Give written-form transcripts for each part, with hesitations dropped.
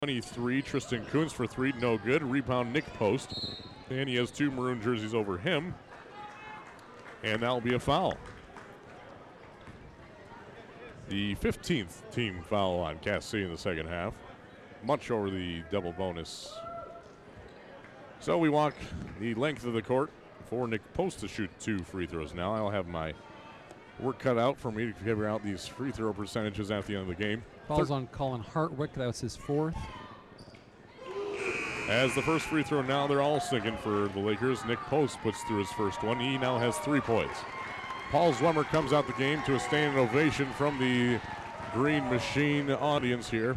23, Tristan Kuntz for three, no good. Rebound, Nick Post. And he has two maroon jerseys over him. And that will be a foul. The 15th team foul on Cass City in the second half. Much over the double bonus. So we walk the length of the court for Nick Post to shoot two free throws now. I'll have my work cut out for me to figure out these free throw percentages at the end of the game. Falls on Colin Hartwick. That was his fourth. As the first free throw now, they're all singing for the Lakers. Nick Post puts through his first one. He now has 3 points. Paul Zwemmer comes out the game to a standing ovation from the Green Machine audience here.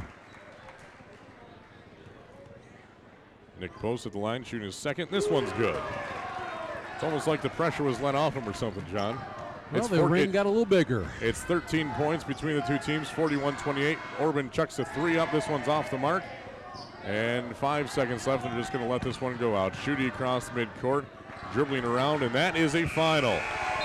Nick Post at the line, shooting his second. This one's good. It's almost like the pressure was let off him or something, John. Well, the ring got a little bigger. It's 13 points between the two teams, 41-28. Orban chucks a three up. This one's off the mark. And 5 seconds left. They're just going to let this one go out. Shooting across midcourt, dribbling around, and that is a final.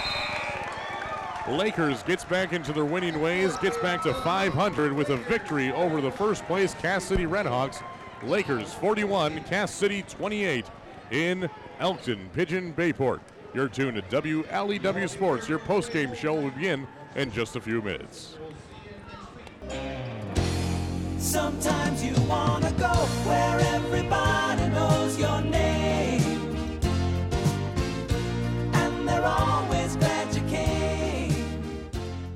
Lakers gets back into their winning ways, gets back to 500 with a victory over the first place Cass City Redhawks. Lakers 41, Cass City 28 in Elkton, Pigeon Bayport. You're tuned to WLEW Sports. Your postgame show will begin in just a few minutes. Sometimes you want to go where everybody knows your name, and they're always glad you came.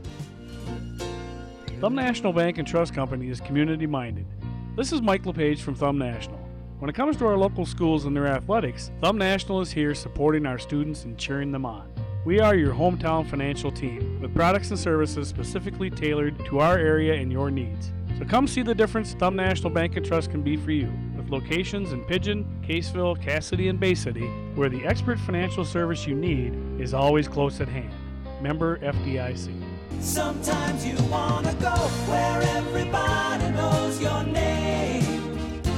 Thumb National Bank and Trust Company is community-minded. This is Mike LePage from Thumb National. When it comes to our local schools and their athletics, Thumb National is here supporting our students and cheering them on. We are your hometown financial team with products and services specifically tailored to our area and your needs. So come see the difference Thumb National Bank and Trust can be for you, with locations in Pigeon, Caseville, Cass City, and Bay City, where the expert financial service you need is always close at hand. Member FDIC. Sometimes you want to go where everybody knows your name,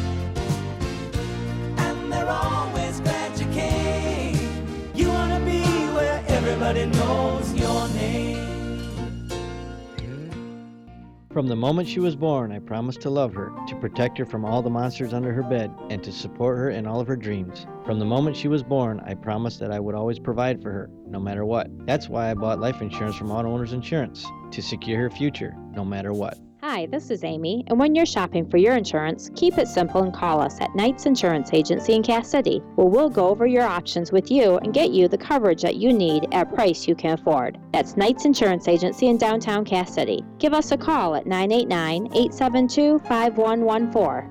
and they're always glad you came. You want to be where everybody knows your name. From the moment she was born, I promised to love her, to protect her from all the monsters under her bed, and to support her in all of her dreams. From the moment she was born, I promised that I would always provide for her, no matter what. That's why I bought life insurance from Auto Owners Insurance, to secure her future, no matter what. Hi, this is Amy, and when you're shopping for your insurance, keep it simple and call us at Knight's Insurance Agency in Cass City, where we'll go over your options with you and get you the coverage that you need at a price you can afford. That's Knight's Insurance Agency in downtown Cass City. Give us a call at 989-872-5114.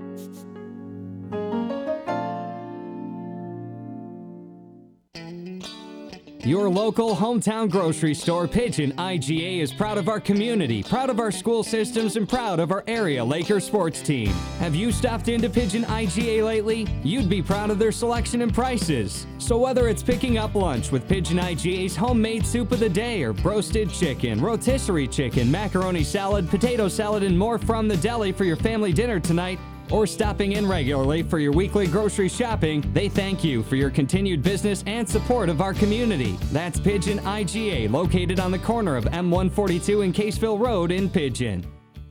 Your local hometown grocery store, Pigeon IGA, is proud of our community, proud of our school systems, and proud of our area Lakers sports team. Have you stopped into Pigeon IGA lately? You'd be proud of their selection and prices. So whether it's picking up lunch with Pigeon IGA's homemade soup of the day, or roasted chicken, rotisserie chicken, macaroni salad, potato salad, and more from the deli for your family dinner tonight, or stopping in regularly for your weekly grocery shopping, they thank you for your continued business and support of our community. That's Pigeon IGA, located on the corner of M142 and Caseville Road in Pigeon.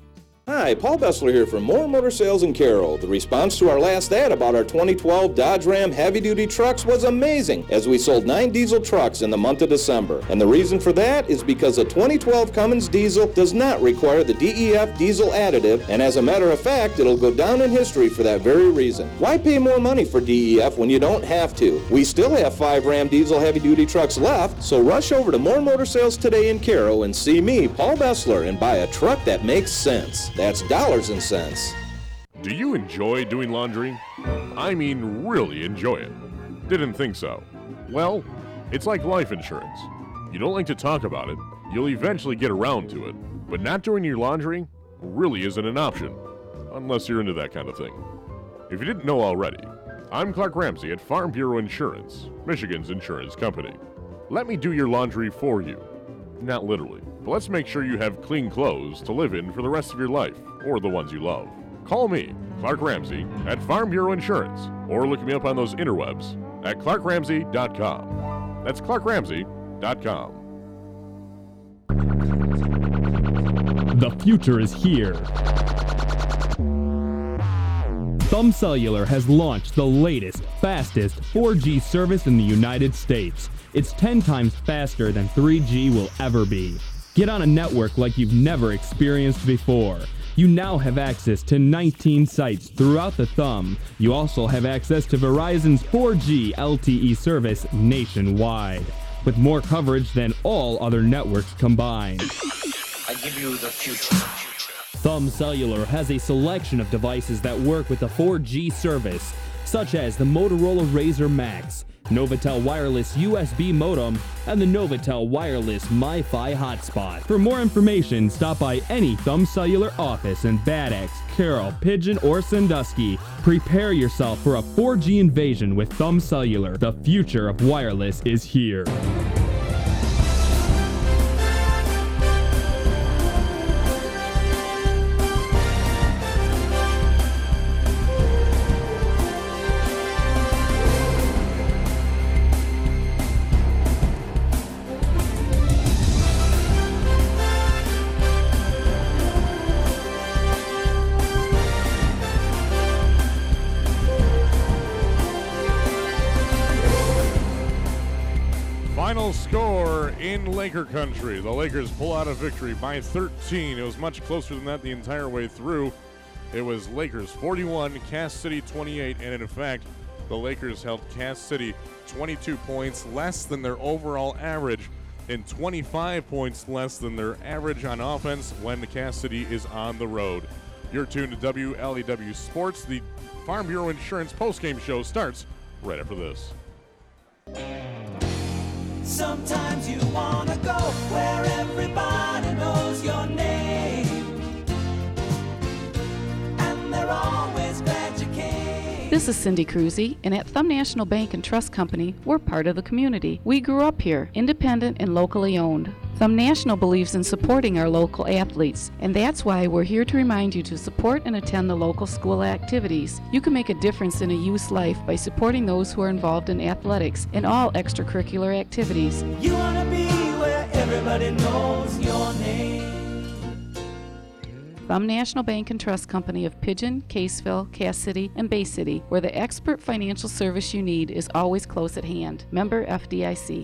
Hi, Paul Bessler here from Moore Motor Sales in Carroll. The response to our last ad about our 2012 Dodge Ram heavy-duty trucks was amazing, as we sold 9 diesel trucks in the month of December. And the reason for that is because a 2012 Cummins diesel does not require the DEF diesel additive, and as a matter of fact, it'll go down in history for that very reason. Why pay more money for DEF when you don't have to? We still have 5 Ram diesel heavy-duty trucks left, so rush over to Moore Motor Sales today in Carroll and see me, Paul Bessler, and buy a truck that makes sense. That's dollars and cents. Do you enjoy doing laundry? I mean, really enjoy it. Didn't think so. Well, it's like life insurance. You don't like to talk about it, you'll eventually get around to it. But not doing your laundry really isn't an option, unless you're into that kind of thing. If you didn't know already, I'm Clark Ramsey at Farm Bureau Insurance, Michigan's insurance company. Let me do your laundry for you. Not literally, but let's make sure you have clean clothes to live in for the rest of your life, or the ones you love. Call me, Clark Ramsey, at Farm Bureau Insurance, or look me up on those interwebs at clarkramsey.com. That's clarkramsey.com. The future is here. Thumb Cellular has launched the latest, fastest 4G service in the United States. It's 10 times faster than 3G will ever be. Get on a network like you've never experienced before. You now have access to 19 sites throughout the Thumb. You also have access to Verizon's 4G LTE service nationwide, with more coverage than all other networks combined. I give you the future. Thumb Cellular has a selection of devices that work with the 4G service, such as the Motorola Razr Max, Novatel Wireless USB modem, and the Novatel Wireless MiFi hotspot. For more information, stop by any Thumb Cellular office in Bad Axe, Carroll, Pigeon, or Sandusky. Prepare yourself for a 4G invasion with Thumb Cellular. The future of wireless is here. Final score in Laker country. The Lakers pull out a victory by 13. It was much closer than that the entire way through. It was Lakers 41, Cass City 28, and in fact, the Lakers held Cass City 22 points less than their overall average and 25 points less than their average on offense when the Cass City is on the road. You're tuned to WLEW Sports. The Farm Bureau Insurance postgame show starts right after this. Sometimes you wanna go where everybody knows your name, and they're always glad you came. This is Cindy Cruzy, and at Thumb National Bank and Trust Company, we're part of the community. We grew up here, independent and locally owned. Thumb National believes in supporting our local athletes, and that's why we're here to remind you to support and attend the local school activities. You can make a difference in a youth's life by supporting those who are involved in athletics and all extracurricular activities. You wanna be where everybody knows your name. Thumb National Bank and Trust Company of Pigeon, Caseville, Cass City, and Bay City, where the expert financial service you need is always close at hand. Member FDIC.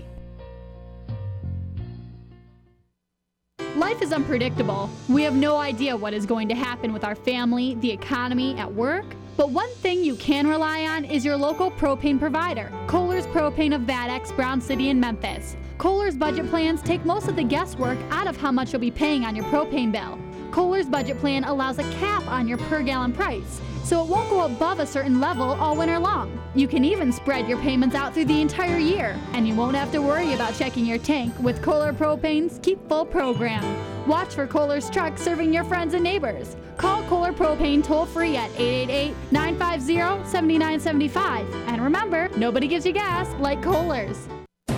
Life is unpredictable. We have no idea what is going to happen with our family, the economy, at work. But one thing you can rely on is your local propane provider, Kohler's Propane of Bad Axe, Brown City, and Memphis. Kohler's budget plans take most of the guesswork out of how much you'll be paying on your propane bill. Kohler's budget plan allows a cap on your per gallon price, so it won't go above a certain level all winter long. You can even spread your payments out through the entire year, and you won't have to worry about checking your tank with Kohler Propane's Keep Full program. Watch for Kohler's trucks serving your friends and neighbors. Call Kohler Propane toll-free at 888-950-7975. And remember, nobody gives you gas like Kohler's.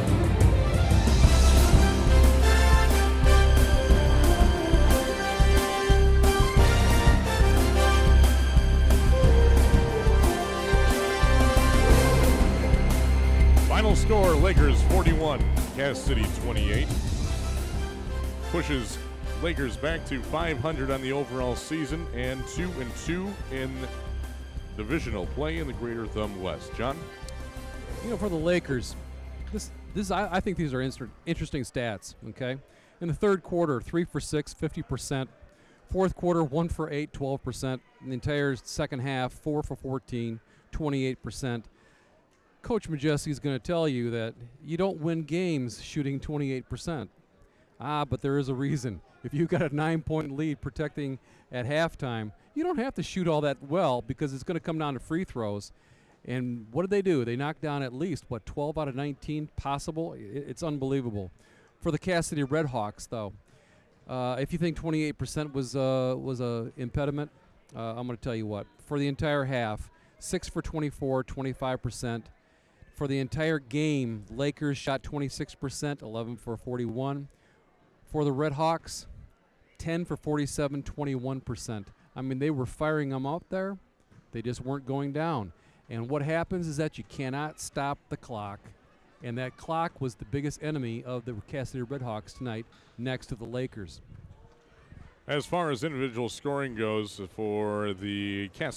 Final score, Lakers 41, Cass City 28. Pushes Lakers back to 500 on the overall season and 2-2 in divisional play in the Greater Thumb West. John? You know, for the Lakers, I think these are interesting stats, okay? In the third quarter, 3 for 6, 50%. Fourth quarter, 1 for 8, 12%. In the entire second half, 4 for 14, 28%. Coach Majeski is going to tell you that you don't win games shooting 28%. But there is a reason. If you've got a 9-point lead protecting at halftime, you don't have to shoot all that well because it's going to come down to free throws. And what did they do? They knocked down at least, 12 out of 19 possible? It's unbelievable. For the Cass City Redhawks, though, if you think 28% was a impediment, I'm going to tell you what. For the entire half, 6 for 24, 25%. For the entire game, Lakers shot 26%, 11 for 41. For the Redhawks, 10 for 47, 21%. I mean, they were firing them out there. They just weren't going down. And what happens is that you cannot stop the clock. And that clock was the biggest enemy of the Cass City Redhawks tonight, next to the Lakers. As far as individual scoring goes for the Cass